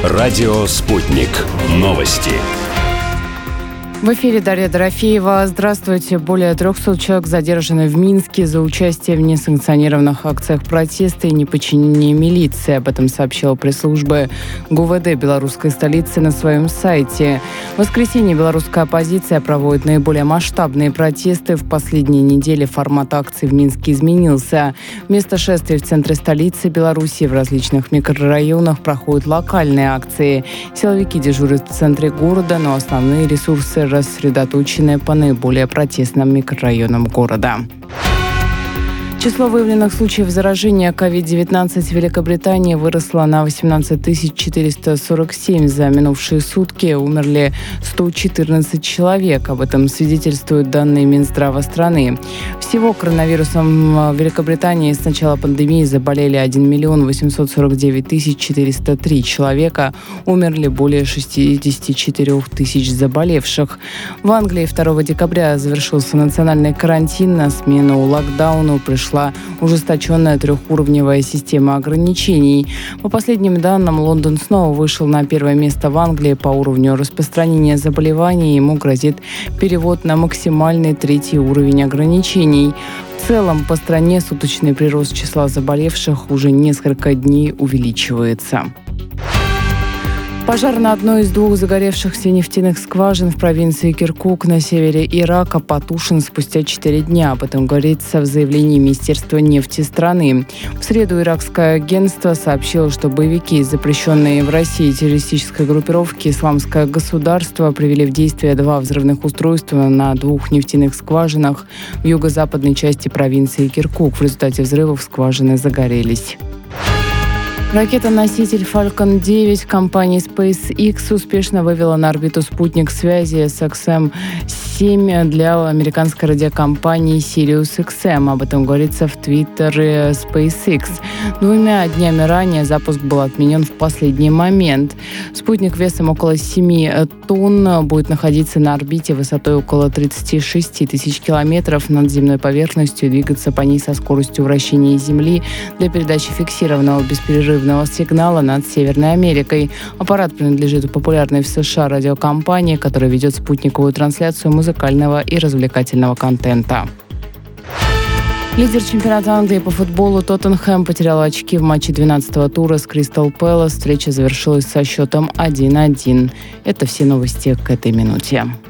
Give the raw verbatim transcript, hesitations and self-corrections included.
Радио «Спутник». Новости. В эфире Дарья Дорофеева. Здравствуйте. Более трехсот человек задержаны в Минске за участие в несанкционированных акциях протеста и неподчинения милиции. Об этом сообщила пресс-служба ГУВД белорусской столицы на своем сайте. В воскресенье белорусская оппозиция проводит наиболее масштабные протесты. В последние недели формат акций в Минске изменился. Вместо шествий в центре столицы Беларуси в различных микрорайонах проходят локальные акции. Силовики дежурят в центре города, но основные ресурсы рассредоточены по наиболее протестным микрорайонам города. Число выявленных случаев заражения ковид девятнадцать в Великобритании выросло на восемнадцать тысяч четыреста сорок семь. За минувшие сутки умерли сто четырнадцать человек. Об этом свидетельствуют данные Минздрава страны. Всего коронавирусом в Великобритании с начала пандемии заболели один миллион восемьсот сорок девять тысяч четыреста три человека. Умерли более шестьдесят четыре тысяч заболевших. В Англии второго декабря завершился национальный карантин. На смену локдауну пришла ужесточенная трехуровневая система ограничений. По последним данным, Лондон снова вышел на первое место в Англии по уровню распространения заболеваний. Ему грозит перевод на максимальный третий уровень ограничений. В целом, по стране суточный прирост числа заболевших уже несколько дней увеличивается. Пожар на одной из двух загоревшихся нефтяных скважин в провинции Киркук на севере Ирака потушен спустя четыре дня. Об этом говорится в заявлении Министерства нефти страны. В среду иракское агентство сообщило, что боевики из запрещенной в России террористической группировки «Исламское государство» привели в действие два взрывных устройства на двух нефтяных скважинах в юго-западной части провинции Киркук. В результате взрывов скважины загорелись. Ракета-носитель Falcon девять компании SpaceX успешно вывела на орбиту спутник связи эс икс эм семь для американской радиокомпании SiriusXM. Об этом говорится в твиттере SpaceX. Двумя днями ранее запуск был отменен в последний момент. Спутник весом около семи тонн будет находиться на орбите высотой около тридцать шесть тысяч километров над земной поверхностью и двигаться по ней со скоростью вращения Земли для передачи фиксированного бесперерывного сигнала над Северной Америкой. Аппарат принадлежит популярной в США радиокомпании, которая ведет спутниковую трансляцию музыкального и развлекательного контента. Лидер чемпионата Англии по футболу Тоттенхэм потерял очки в матче двенадцатого тура с Кристал Пэлас. Встреча завершилась со счетом один один. Это все новости к этой минуте.